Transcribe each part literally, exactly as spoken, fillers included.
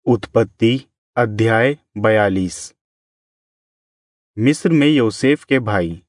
उत्पत्ति अध्याय बयालीस। मिस्र में योसेफ के भाई।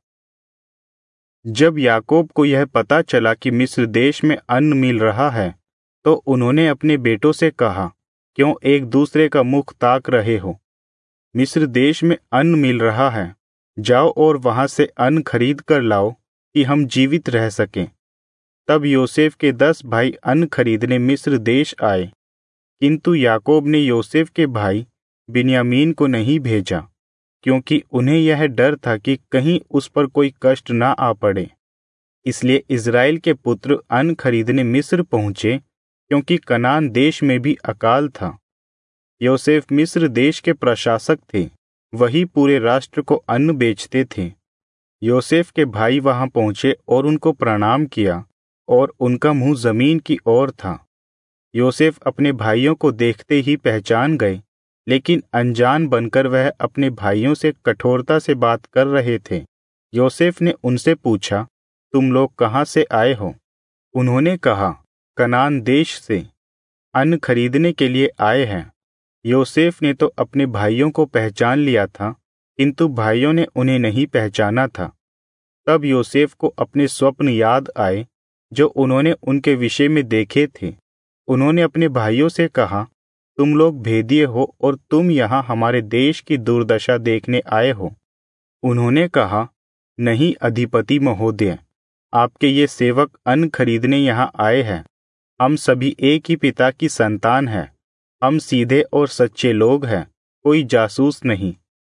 जब याकूब को यह पता चला कि मिस्र देश में अन्न मिल रहा है, तो उन्होंने अपने बेटों से कहा, क्यों एक दूसरे का मुख ताक रहे हो? मिस्र देश में अन्न मिल रहा है, जाओ और वहां से अन्न खरीद कर लाओ कि हम जीवित रह सकें। तब योसेफ के दस भाई अन्न खरीदने मिस्र देश आए, किंतु याकूब ने योसेफ के भाई बिन्यामीन को नहीं भेजा, क्योंकि उन्हें यह डर था कि कहीं उस पर कोई कष्ट ना आ पड़े। इसलिए इज़राइल के पुत्र अन्न खरीदने मिस्र पहुंचे, क्योंकि कनान देश में भी अकाल था। योसेफ मिस्र देश के प्रशासक थे, वही पूरे राष्ट्र को अन्न बेचते थे। योसेफ के भाई वहां पहुंचे और उनको प्रणाम किया, और उनका मुंह जमीन की ओर था। योसेफ अपने भाइयों को देखते ही पहचान गए, लेकिन अनजान बनकर वह अपने भाइयों से कठोरता से बात कर रहे थे। योसेफ ने उनसे पूछा, तुम लोग कहाँ से आए हो? उन्होंने कहा, कनान देश से, अन्न खरीदने के लिए आए हैं। योसेफ ने तो अपने भाइयों को पहचान लिया था, किंतु भाइयों ने उन्हें नहीं पहचाना था। तब योसेफ को अपने स्वप्न याद आए, जो उन्होंने उनके विषय में देखे थे। उन्होंने अपने भाइयों से कहा, तुम लोग भेदिए हो और तुम यहाँ हमारे देश की दुर्दशा देखने आए हो। उन्होंने कहा, नहीं अधिपति महोदय, आपके ये सेवक अन्न खरीदने यहाँ आए हैं। हम सभी एक ही पिता की संतान हैं। हम सीधे और सच्चे लोग हैं, कोई जासूस नहीं।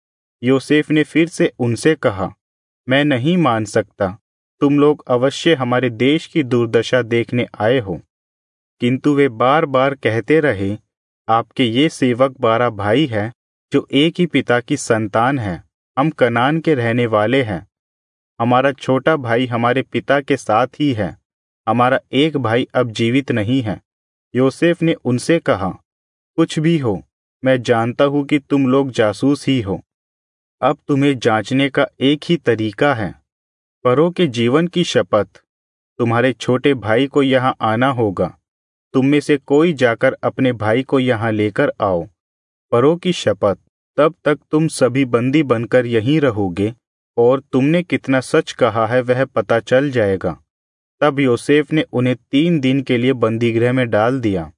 योसेफ ने फिर से उनसे कहा, मैं नहीं मान सकता, तुम लोग अवश्य हमारे देश की दुर्दशा देखने आए हो। किंतु वे बार बार कहते रहे, आपके ये सेवक बारह भाई हैं, जो एक ही पिता की संतान हैं। हम कनान के रहने वाले हैं। हमारा छोटा भाई हमारे पिता के साथ ही है। हमारा एक भाई अब जीवित नहीं है। योसेफ ने उनसे कहा, कुछ भी हो, मैं जानता हूं कि तुम लोग जासूस ही हो। अब तुम्हें जांचने का एक ही तरीका है। परों के जीवन की शपथ, तुम्हारे छोटे भाई को यहाँ आना होगा। तुम में से कोई जाकर अपने भाई को यहाँ लेकर आओ। परों की शपथ, तब तक तुम सभी बंदी बनकर यहीं रहोगे, और तुमने कितना सच कहा है वह पता चल जाएगा। तब योसेफ ने उन्हें तीन दिन के लिए बंदीगृह में डाल दिया।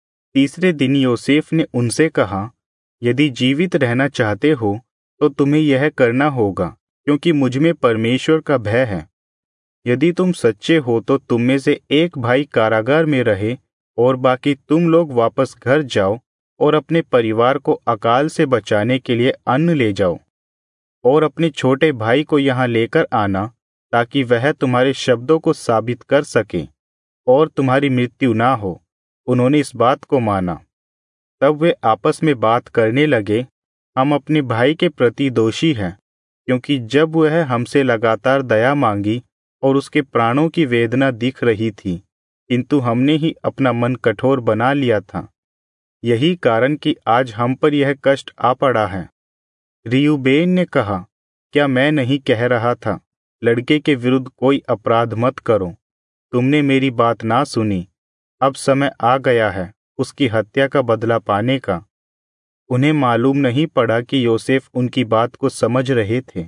तीसरे दिन योसेफ ने उनसे कहा, यदि जीवित रहना चाहते हो तो तुम्हें यह करना होगा, क्योंकि मुझमें परमेश्वर का भय है। यदि तुम सच्चे हो तो तुम में से एक भाई कारागार में रहे, और बाकी तुम लोग वापस घर जाओ और अपने परिवार को अकाल से बचाने के लिए अन्न ले जाओ, और अपने छोटे भाई को यहाँ लेकर आना, ताकि वह तुम्हारे शब्दों को साबित कर सके और तुम्हारी मृत्यु ना हो। उन्होंने इस बात को माना। तब वे आपस में बात करने लगे, हम अपने भाई के प्रति दोषी हैं, क्योंकि जब वह हमसे लगातार दया मांगी और उसके प्राणों की वेदना दिख रही थी, किंतु हमने ही अपना मन कठोर बना लिया था। यही कारण कि आज हम पर यह कष्ट आ पड़ा है। रियूबेन ने कहा, क्या मैं नहीं कह रहा था, लड़के के विरुद्ध कोई अपराध मत करो? तुमने मेरी बात ना सुनी। अब समय आ गया है उसकी हत्या का बदला पाने का। उन्हें मालूम नहीं पड़ा कि योसेफ उनकी बात को समझ रहे थे।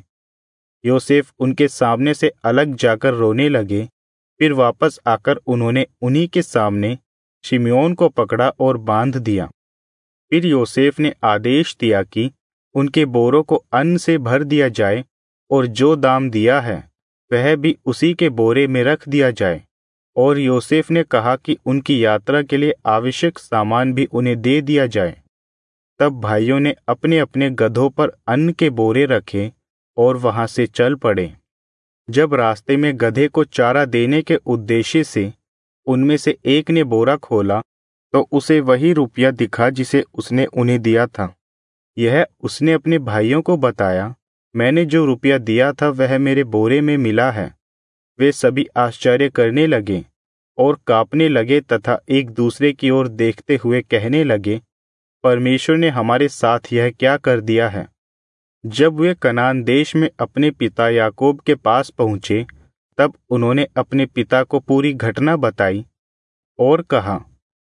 योसेफ उनके सामने से अलग जाकर रोने लगे। फिर वापस आकर उन्होंने उन्हीं के सामने शिमयोन को पकड़ा और बांध दिया। फिर योसेफ ने आदेश दिया कि उनके बोरों को अन्न से भर दिया जाए, और जो दाम दिया है वह भी उसी के बोरे में रख दिया जाए। और योसेफ ने कहा कि उनकी यात्रा के लिए आवश्यक सामान भी उन्हें दे दिया जाए। तब भाइयों ने अपने अपने गधों पर अन्न के बोरे रखे और वहां से चल पड़े। जब रास्ते में गधे को चारा देने के उद्देश्य से उनमें से एक ने बोरा खोला, तो उसे वही रुपया दिखा जिसे उसने उन्हें दिया था। यह उसने अपने भाइयों को बताया, मैंने जो रुपया दिया था वह मेरे बोरे में मिला है। वे सभी आश्चर्य करने लगे और कांपने लगे तथा एक दूसरे की ओर देखते हुए कहने लगे, परमेश्वर ने हमारे साथ यह क्या कर दिया है। जब वे कनान देश में अपने पिता याकूब के पास पहुंचे, तब उन्होंने अपने पिता को पूरी घटना बताई और कहा,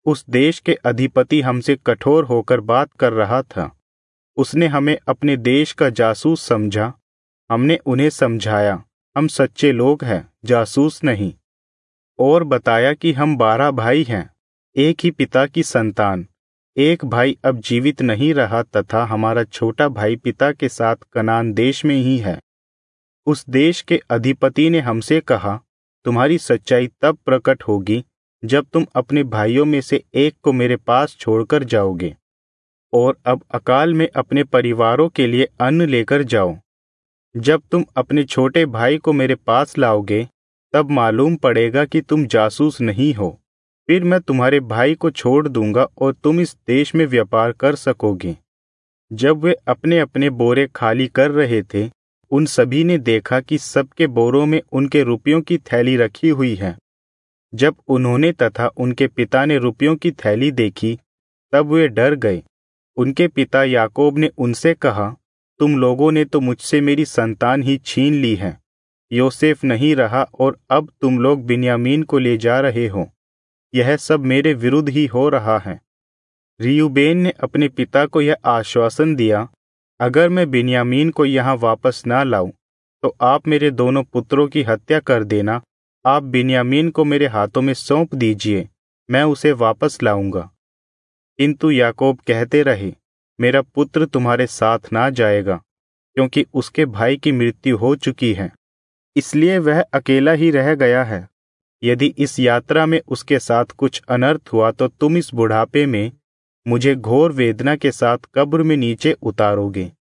उस देश के अधिपति हमसे कठोर होकर बात कर रहा था। उसने हमें अपने देश का जासूस समझा। हमने उन्हें समझाया हम सच्चे लोग हैं, जासूस नहीं, और बताया कि हम बारह भाई हैं, एक ही पिता की संतान। एक भाई अब जीवित नहीं रहा तथा हमारा छोटा भाई पिता के साथ कनान देश में ही है। उस देश के अधिपति ने हमसे कहा, तुम्हारी सच्चाई तब प्रकट होगी जब तुम अपने भाइयों में से एक को मेरे पास छोड़कर जाओगे, और अब अकाल में अपने परिवारों के लिए अन्न लेकर जाओ। जब तुम अपने छोटे भाई को मेरे पास लाओगे, तब मालूम पड़ेगा कि तुम जासूस नहीं हो। फिर मैं तुम्हारे भाई को छोड़ दूंगा और तुम इस देश में व्यापार कर सकोगे। जब वे अपने अपने बोरे खाली कर रहे थे, उन सभी ने देखा कि सबके बोरों में उनके रुपयों की थैली रखी हुई है। जब उन्होंने तथा उनके पिता ने रुपयों की थैली देखी, तब वे डर गए। उनके पिता याकूब ने उनसे कहा, तुम लोगों ने तो मुझसे मेरी संतान ही छीन ली है। योसेफ नहीं रहा और अब तुम लोग बिन्यामीन को ले जा रहे हो। यह सब मेरे विरुद्ध ही हो रहा है। रियूबेन ने अपने पिता को यह आश्वासन दिया, अगर मैं बिन्यामीन को यहाँ वापस ना लाऊं, तो आप मेरे दोनों पुत्रों की हत्या कर देना। आप बिन्यामीन को मेरे हाथों में सौंप दीजिए, मैं उसे वापस लाऊंगा। किंतु याकूब कहते रहे, मेरा पुत्र तुम्हारे साथ ना जाएगा, क्योंकि उसके भाई की मृत्यु हो चुकी है, इसलिए वह अकेला ही रह गया है। यदि इस यात्रा में उसके साथ कुछ अनर्थ हुआ तो तुम इस बुढ़ापे में मुझे घोर वेदना के साथ कब्र में नीचे उतारोगे।